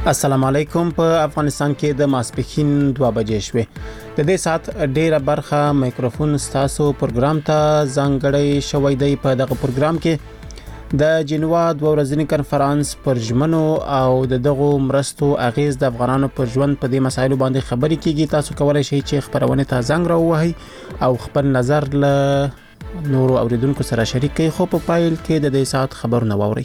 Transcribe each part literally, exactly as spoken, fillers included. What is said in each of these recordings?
السلام علیکم. په افغانستان کې د ماسپښین دوه بجې شوې. د دې سات ډیره برخه مایکروفون ستاسو پروګرام ته ځانګړی شوی دی. په دغه پروګرام کې د جنوا دوه ورځنی کنفرانس پر ژمنو او د دغو مرستو اغیز د افغانانو پر ژوند په دې مسایلو باندې خبرې کیږي. تاسو کولای شئ چې خبرونه ته زنګ راووهئ او خپل نظر له نورو اوریدونکو سره شریک کړئ. خو په پایل کې د دې سات خبرونه واورئ.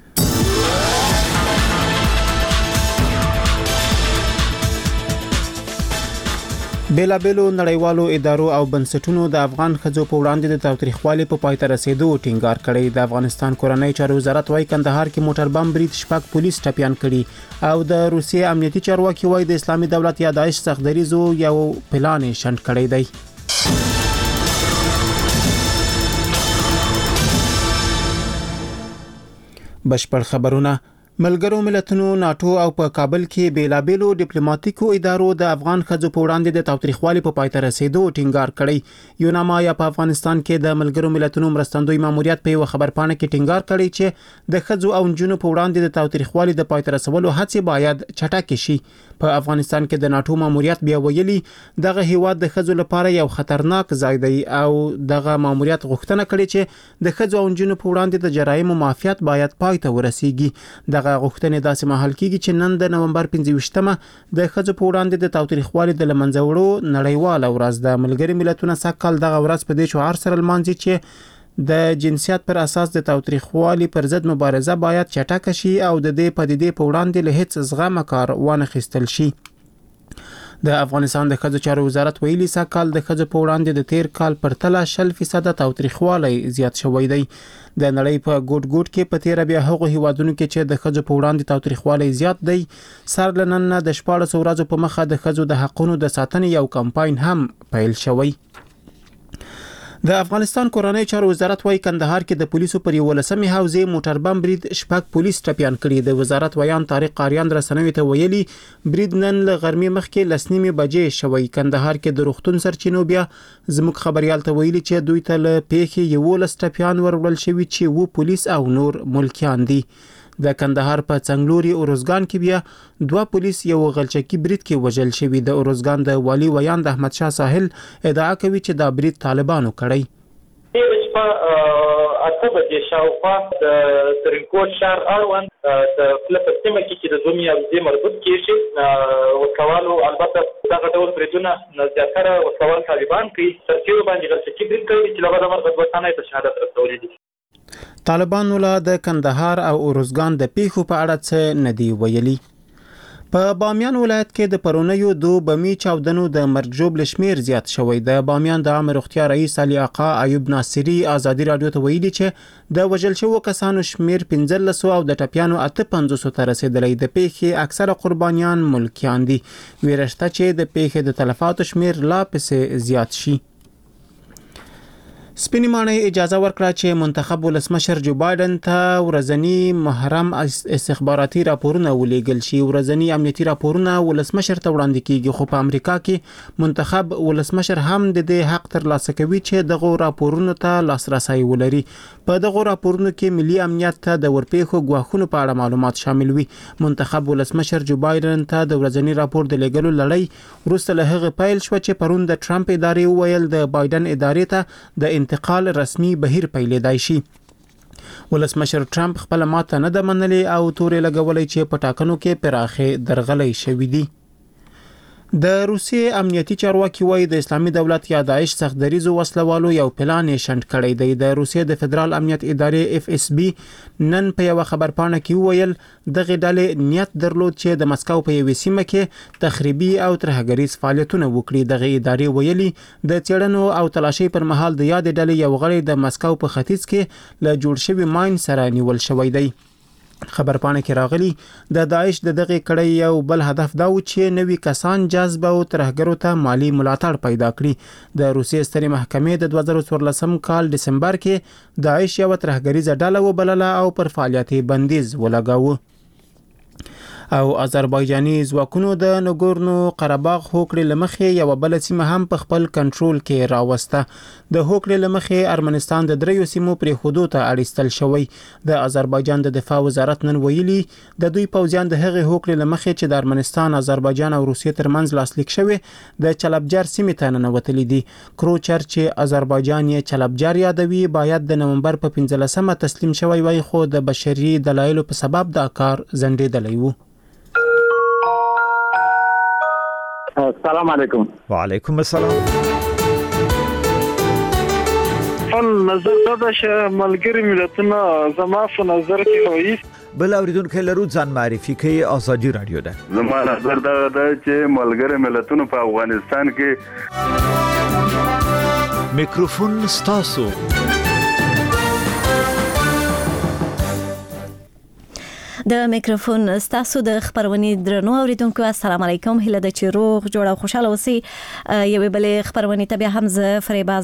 بیلا بیلو نړیوالو ادارو او بنسټونو د افغان ښځو په وړاندې د تاوتریخوالي په پای ته رسیدو ټینګار کړی. د افغانستان کورنۍ چارو وزارت وايي کندهار کې موټر بم برید شپږ پولیس ټپیان کړي او د روسیې امنیتي چارواکي وايي د اسلامي دولت یا داعش سختدریزو یو پلان شنډ کړی دی. بشپړ خبرونه. ملګرو ملتونو ناتو او په کابل کې بیلابېلو ډیپلوماټیکو ادارو د افغان ښځو په وړاندې د تاوتریخوالي په پای ته رسیدو ټینګار کړی. یوناما یا په افغانستان کې د ملګرو ملتونو مرستندوی ماموریت په یو خبرپاڼه کې ټینګار کړی چې د ښځو او نجونو په وړاندې د تاوتریخوالي د پای ته رسولو هڅې باید چټکې شي. په افغانستان کې د ناتو ماموریت بیا ویلي دغه هیواد د ښځو لپاره یو خطرناک ځای دی او دغه ماموریت غوښتنه کړې چې د ښځو او نجونو په وړاندې د جرایمو معافیت باید پای ته ورسیږي. دغه غوښتنې داسې مهال کېږي چې نن د نومبر پنځه ویشتمه د ښځو په وړاندې د تاوتریخوالي د لمنځه وړو نړیواله ورځ ده. ملګري ملتونه سږ دغه ورځ په دې شعار سره لمانځي چې د جنسیت پر اساس د تاوتریخوالي پر ضد مبارزه باید چټکه شي او د دې پدیدې په وړاندې له هیڅ زغمه کار وانخیستل شي. د افغانستان د ښځو چارو وزارت ویلي سږ د ښځو په وړاندې د تیر کال پرتله شل فیصد تاوتریخوالی زیات شوی دی. د نړۍ په ګوټ ګوټ کې په تیر بیا هغو هیوادونو کې چې د ښځو په وړاندې تاوتریخوالی زیات دی سر لنن د شپاړسو ورځو په مخه د ښځو د حقونو د ساتنې یو کمپاین هم پیل شوی. د افغانستان کورنۍ چارو وزارت وايي کندهار کې د پولیسو پر یولسمې حوزې موټر بم برید شپږ پولیس ټپیان کړي. د وزارت ویان طارق قاریان رسنوي ته ویلي برید نن له غرمې مخکې لسنیمې بجې شوی. کندهار کې د روغتون سرچینو بیا زموږ خبريال ته ویلي چې دوی ته له پیښې یولس ټپیان ورول شوي چې وو پولیس او نور ملکیان دي. د کندهار په څنګلوري اورزګان کې بیا دوه پولیس یو غلچکی برید کې وژل شوي. د اورزګان د والی ویان د احمد شاه ساحل ادعا کوي چې دا برید طالبانو کړی. په اته بجې شاوخوا د ترینکوټ ښار اړوند د فلپ سیمه کې چې د دومي حوزې مربوط کېږي وسوالو البته دغه ډول بریدونه زیاتره وسوال طالبان کوي. سرچینو باندې غلچکی برید کوي چې له بده مرغه دوه تنه په شهادت رسولي دي. طالبانو له د کندهار او اورزګان د پیښو په اړه څه ندی ویلي. په بامیان ولایت کې د پرونیو دو بمی چاودنو د مرګ ژوبل شمیر زیات شوی. د بامیان د عامه روغتیا رئیس علي آقا ایوب ناصری ازادي رادیو ته ویلي چې د وژل شوو کسانو شمیر پنځلس او د ټپیانو اته پنځوس ته رسیدلی. د پیښې اکثره قربانیان ملکیان دي. ویرشته چې د پیښې د تلفاتو شمیر لا پسې زیات شي. سپینې ماڼۍ اجازه ورکړه چې منتخب ولسمشر جو بایدن ته ورځنی محرم استخباراتي راپورونه ولېږل شي. ورځنی امنیتي راپورونه ولسمشر ته وړاندې کیږي خو په امریکا کې منتخب ولسمشر هم د دې حق ترلاسه کوي چې دغه راپورونو ته لاسرسي ولري. په دغه راپورونو کې ملي امنیت ته د ورپېښو ګواښونو په اړه معلومات شامل وي. منتخب ولسمشر جو بایدن ته د ورځنی راپور د لېږلو لړۍ وروسته له هغه پیل شو چې پرون د ټرمپ ادارې وویل د بایدن ادارې ته د انتقال رسمي بهیر پیلېدای شي. ولسمشر ټرمپ خپل ماته نه د منلي او تورې لګولې چې په ټاکنو کې پراخه درغلې شوې دي. د روسیې امنیتي چارواکي وايي د اسلامي دولت یا داعش سختدریزو وسلوالو یو پلان شنډ کړی دی. د روسیې د فدرال امنیت ادارې اف اس بي نن په یو خبرپاڼه کې وویل دغه ډلې نیت درلود چې د مسکو په یوې سیمه کې تخریبي او ترهګریز فعالیتونه وکړي. دغه ادارې ویلي د چېړنو او تلاشۍ پر مهال د یاد ډلې یو غړی د مسکو په ختیځ کې له جوړ شوي ماین سره نیول شوی دی. خبرپاڼه کې راغلي د داعش د دغه کړۍ یو بل هدف دا و چې نوي کسان جذب او ترهګرو ته مالی ملاتړ پیدا کړي. د روسیې سترې محکمې د دوه زره څوارلسم کال دسمبر کې داعش یو ترهګریزه ډله وبلله او پر فعالیت بندیز ولګاوه. او آذربایجاني ځواکونو د نګورنو قرهباغ هوکړې لمخې یو بل سیمه هم په خپل کنټرول کې راوسته. د هوکړې لمخې ارمنستان د دریو سیمو پرې خودو ته اړیستل شوی. د آذربایجان د دفاع وزارت نن ویلي د دوی پوځیان د هغې هوکړې لمخې چې د ارمنستان، آذربایجان او روسیې ترمنځ لاسلیک شوی د چلبجر سیمې ته ننوتلي دي. کروچر چې آذربایجان یې چلبجر یادوي باید د نومبر په پنځلسمه تسلیم شوی وای، خو د بشري دلایلو په سبب دا کار ځنډېدلی و. السلام علیکم. وعلیکم السلام. خپل نظر دا چې ملګری ملتونه زما په نظر کې وایي بل اوریدونکو لرو ځان معرفي کوي. ازادي رادیو ده. زما نظر دا ده چې ملګری ملتونه په افغانستان کې میکروفون ستاسو. د میکروفون ستاسو د خبرونې درنو اوریدونکو السلام علیکم. هله د چروغ جوړ او خوشاله اوسئ. یوې بلې خبرونې ته بیا هم زه فریبا